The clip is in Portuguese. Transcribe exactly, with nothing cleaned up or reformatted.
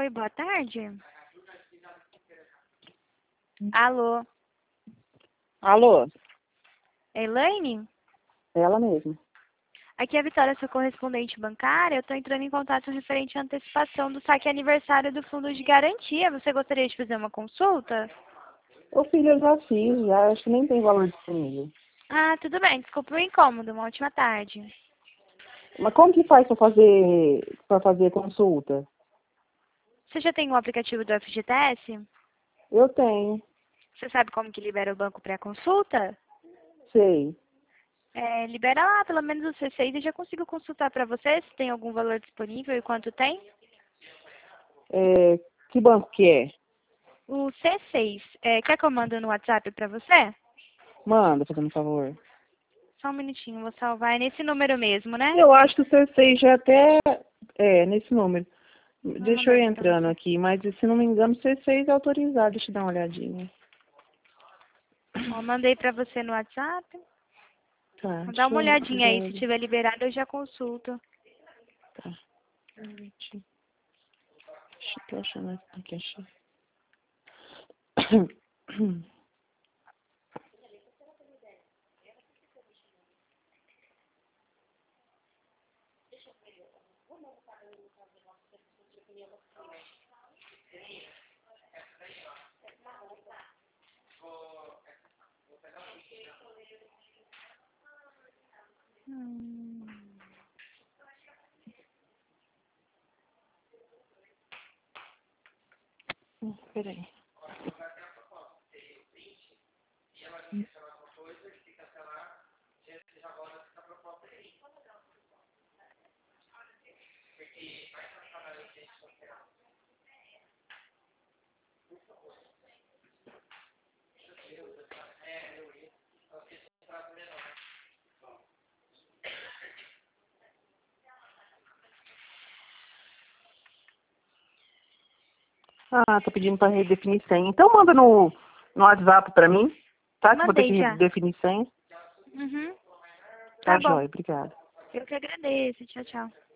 Oi, boa tarde. Alô, Alô? Elaine? Ela mesma. Aqui é a Vitória, sua correspondente bancária. Eu estou entrando em contato referente à antecipação do saque aniversário do Fundo de Garantia. Você gostaria de fazer uma consulta? Ô filho, eu já fiz, já acho que nem tem valor disponível. Ah, tudo bem. Desculpa o incômodo. Uma ótima tarde. Mas como que faz para fazer para fazer consulta? Você já tem o aplicativo do F G T S? Eu tenho, Você sabe como que libera o banco para consulta? sei. É, libera lá, pelo menos o C seis, e já consigo consultar para você se tem algum valor disponível e quanto tem. É, que banco que é? O C seis, é, quer que eu mando no WhatsApp para você? Manda, fazendo um favor. Só um minutinho, vou salvar. É nesse número mesmo, né? Eu acho que o C seis já até é nesse número. Vou Deixa eu mandar ir aqui para entrando você. aqui, mas se não me engano, o C seis é autorizado. Deixa eu dar uma olhadinha. Ó, mandei para você no WhatsApp. Tá, Dá deixa uma eu olhadinha dar aí, uma se olhada. tiver liberado eu já consulto. Tá. Deixa eu tô achando aqui, achei. Hum. Hum, Peraí. Ah, tô pedindo para redefinir senha. Então manda no, no WhatsApp para mim, tá? Que eu vou ter que Mandei já. redefinir senha. Uhum. Tá Tá bom. jóia, obrigada. Eu que agradeço. Tchau, tchau.